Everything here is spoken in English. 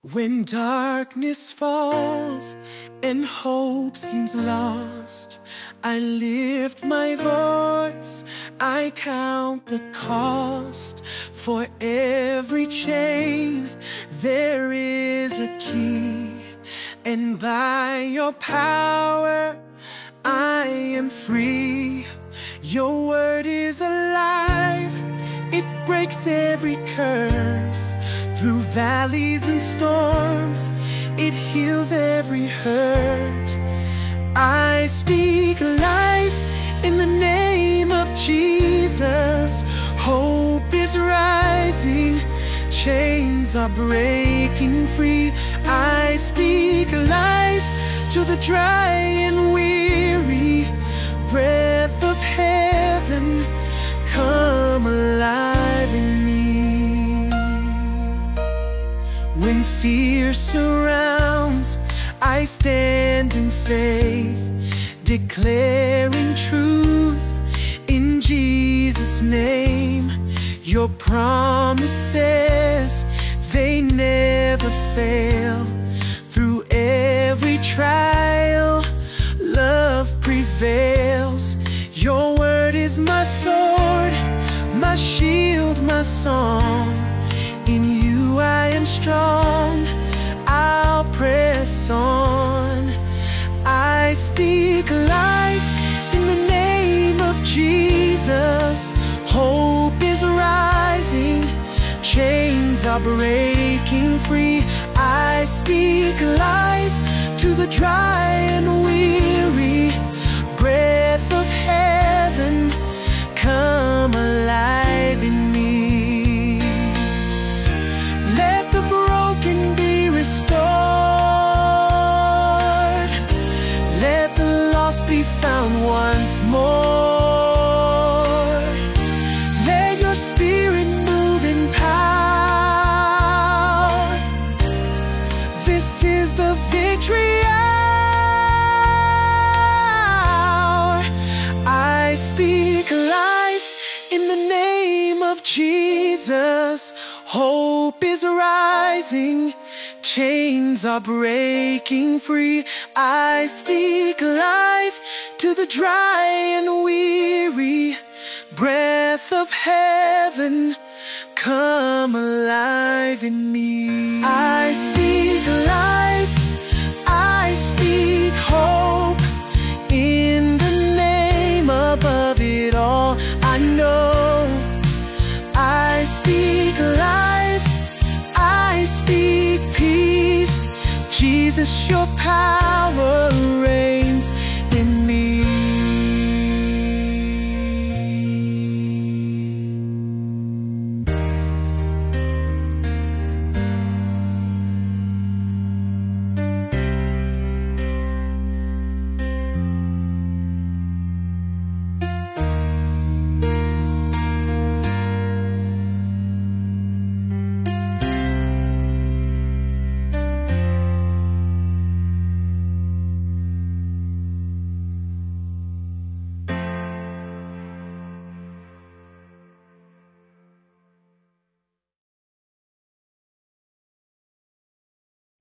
When darkness falls and hope seems lost, I lift my voice, I count the cost. For every chain there is a key, and by your power I am free. Your word is alive, it breaks every curse. Through valleys and storms, it heals every hurt. I speak life in the name of Jesus. Hope is rising, chains are breaking free. I speak life to the dry and weary. Breath of heaven, come alive in me. When fear surrounds, I stand in faith, declaring truth in Jesus' name. Your promises, they never fail. Through every trial, love prevails. Your word is my sword, my shield, my song. In you I am strong, I'll press on. I speak life in the name of Jesus. Hope is rising, chains are breaking free. I speak life to the dry and weary. Breath of heaven, come alive in me. Let the broken be restored, let the lost be found once more. Let your spirit move in power. This is the victory hour. I speak life in the name of Jesus. Hope is rising, chains are breaking free. I speak life to the dry and weary. Breath of heaven, come alive in me. I speak life, I speak hope, in the name above it all. I know I speak life, I speak peace. Jesus, your power